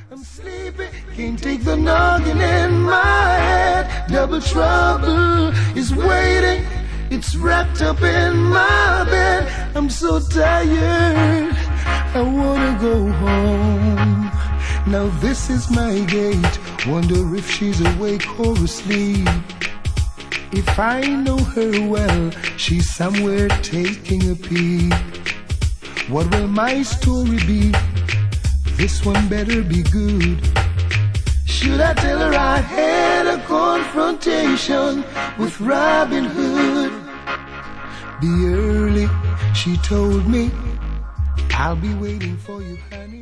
I'm sleepy, can't take the noggin in my head. Double trouble is waiting, it's wrapped up in my bed. I'm so tired, I wanna go home. Now this is my gate, wonder if she's awake or asleep. If I know her well, she's somewhere taking a peek. What will my story be? This one better be good. Should I tell her I had a confrontation with Robin Hood? Be early, she told me. I'll be waiting for you, honey.